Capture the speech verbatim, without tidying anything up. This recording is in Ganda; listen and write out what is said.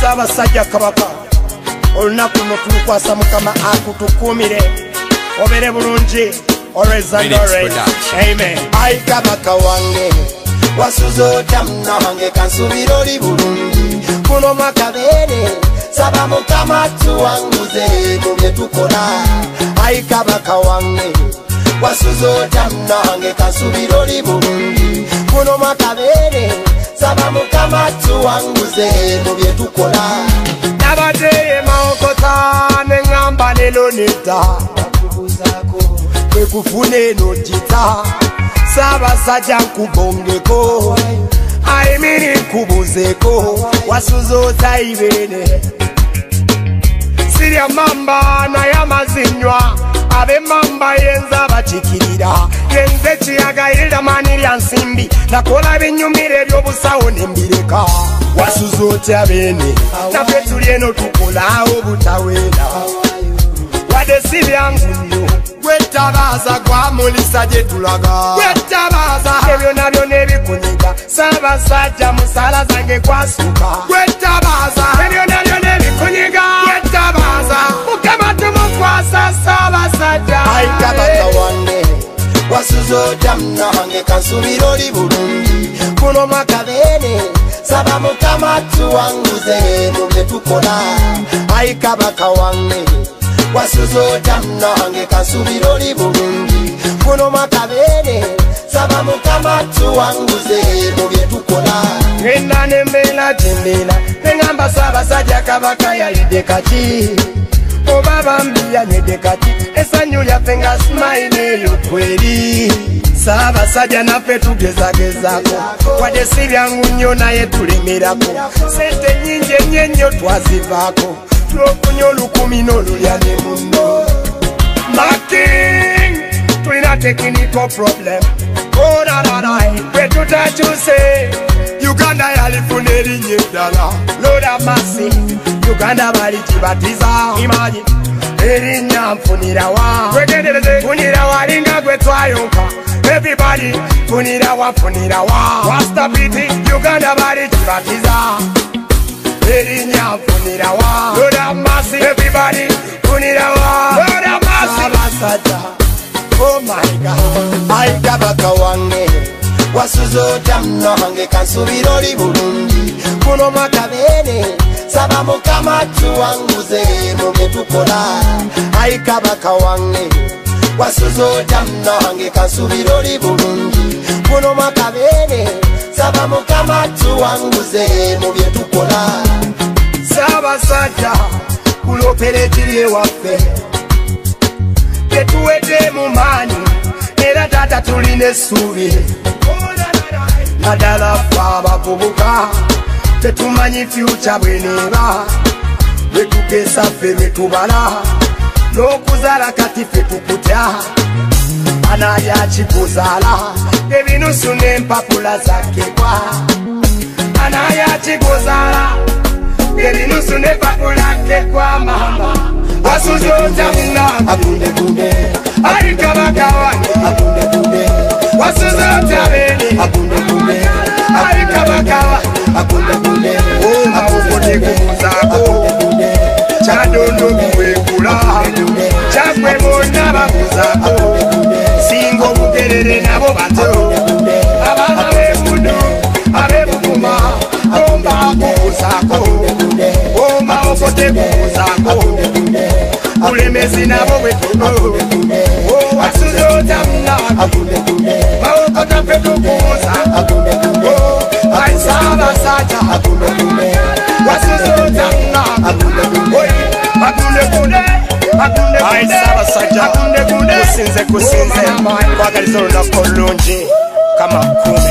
Ssaabasajja Kabaka olunaku luno tulukwasa Mukama akutukuumire obere bulungi always and always. Amen. Ai Kabaka wange wasuza otamu nange kansubira oli bulungi kuno makabeere saba Mukama tuwanguze mu bye tukola. Ai Kabaka wange wasuza otamu nange kansubira oli bulungi kuno makabeere saba Mukama tuwanguze mu bye tukola. Nabadde maokota neŋŋamba leero nedda kwekufune nojita Ssaabasajja nkubongeko ayimiri nkubuzeko wasuza otayibene sirya mamba naye amazinywa ab'emmamba yenza bakikirira yenze kiyagayirira maani lya nsimbi nakola binyumira eby'obusawo nembireka wasuza otya bene naffe tuli eno tukolaawo butaweera wadde si byangu nnyo gwettabaaza gwamulisa gye tulaga gwettabaaza ebyo nabyo n'ebikunyiga Ssaabasajja musala zange gwasuka gwettabaaza ebyo nabyo n'ebikunyiga gwettabaaza Mukama tumukwasa Ssaabasajja. Ai Kabaka wange wasuza otamu nange kansubira oli bulungi kuno makabeere saba Mukama tuwanguze mu bye tukola. Ai Kabaka wange wasuza otamu nange kansubira oli bulungi kuno makabeere saba Mukama tuwanguze mu bye tukola. Ngenda nembeera gyembeera neŋŋamba Ssaabasajja Kabaka yalidde kati oba bambi yanywedde kati essanyu lyaffe nga simayini eyo tweri. Ssaabasajja naffe tugezagezaako wadde si byangu nnyo naye tulemerako sente nnyingi ennyo ennyo twazivaako n'okunya olukumi n'olulya ne munno. Making tulina technical problem onananai bwe tutakyuse Uganda yalifuna erinnya eddala Lord have mercy Uganda bali kibatiza imanyi erinnya nfunirawa wegendereze funirawa linga gwe twayonka everybody funirawa funirawa wasta piti Uganda bali kibatiza erinnya nfunirawa Lord have mercy everybody funirawa Lord have mercy. Ssaabasajja oh my God. Ai Kabaka wange wasuza otamu nange kansubira oli bulungi kuno makabeere saba Mukama tuwanguze mu bye tukola. Ai Kabaka wange wasuza otamu nange kansubira oli bulungi kuno makabeere saba Mukama tuwanguze mu bye tukola. Ssaabasajja kulopere kiri ewaffe tetuwedde mu maanyi era taata tulina essuubi naddala ffe abavubuka tetumanyi fyuca bweneeba bwe tugeesa ffe bwe tubala n'okuzaala kati ffe tukutya anaali akikuzaala ebinusu n'empapula zakkebwa anaali akikuzaala ebinusu n'empapula kkebwa mama wasuza otamu nange akundekunde Ai Kabaka wange akundekunde wasuza otya bene akundekunde Ai Kabaka wange akundekunde makufude kubuzaako kyadondo muwekula kyagwe bonna bakuzaako singa obugerere nabo bato abaana b'emudu ab'ebuguma omba kubuzaako omba okote kubuzaako bulemezi nabo bwe tuno wasuza otamu nange mawokota ffe tukubuza Ai Ssaabasajja wasuza otamu nange akundekunde Ai Ssaabasajja kusinze kusinze kwagaliza olunaku olulungi kama kume